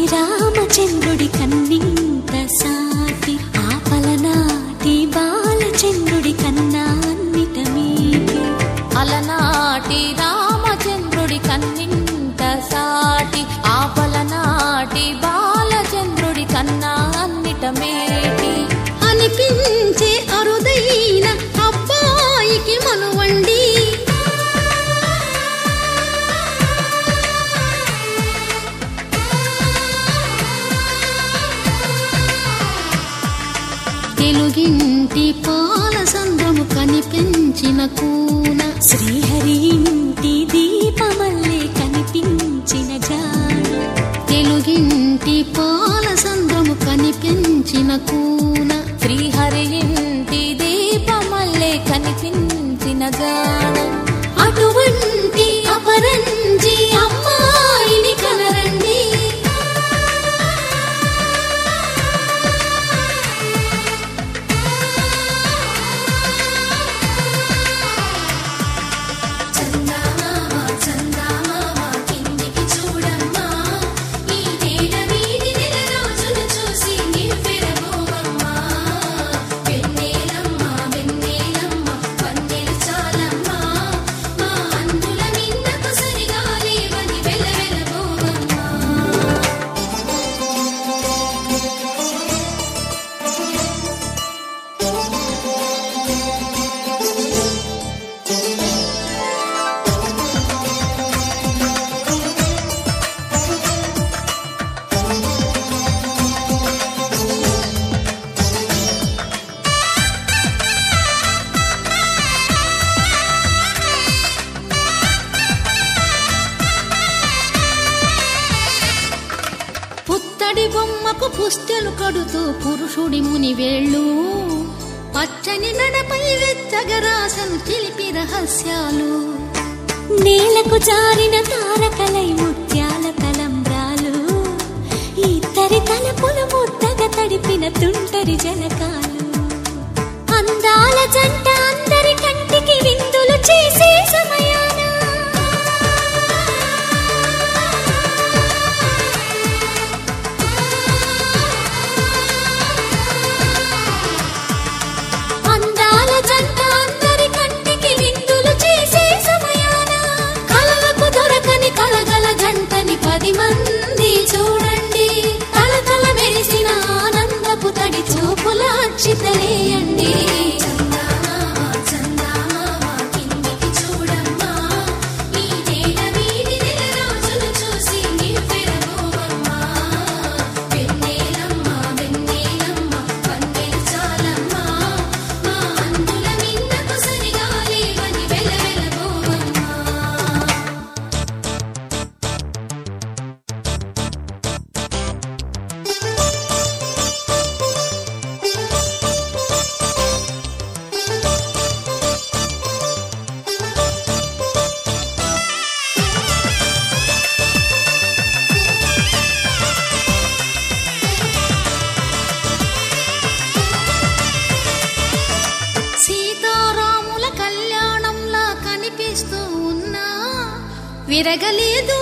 రామచంద్రుడి కన్నింత సాటి ఆపలనాటి బాలచంద్రుడి కన్నా అన్నిట మీటి. అలనాటి రామచంద్రుడి కన్నింత సాటి ఆపలనాటి బాలచంద్రుడి కన్నా అన్నిట మేటి. అనిపించే అరుదైన అబ్బాయికి మనువండి, తెలుగింటి పాలసంద్రము కనిపించిన కూన, శ్రీహరి ఇంటి దీపమల్లే కనిపించిన జాన. తెలుగింటి పాలసంద్రము కనిపించిన కూన, శ్రీహరి ఇంటి దీపమల్లే కనిపించిన జాన. అటువంటి అపరంజి అమ్మాయిని కనరండి. పుత్తడి బొమ్మకు పుస్తెలు కడుతూ పురుషుడి ముని వేళ్ళు, పచ్చని నడపై వెచ్చగరాసను చిలిపి రహస్యాలు. నేలకు జారిన తారకలై ముత్యాల తలంబ్రాలు, ఇద్దరి తలపుల ముద్దగా తడిపిన తుంటరి జలకాలు. అందాల జంట అందరి కంటికి విందులు చేసే సమయాన పది మంది చూడండి, తలతల మెరిసిన ఆనందపు తడి చూపుల అక్షితలేయండి. విరగలేదు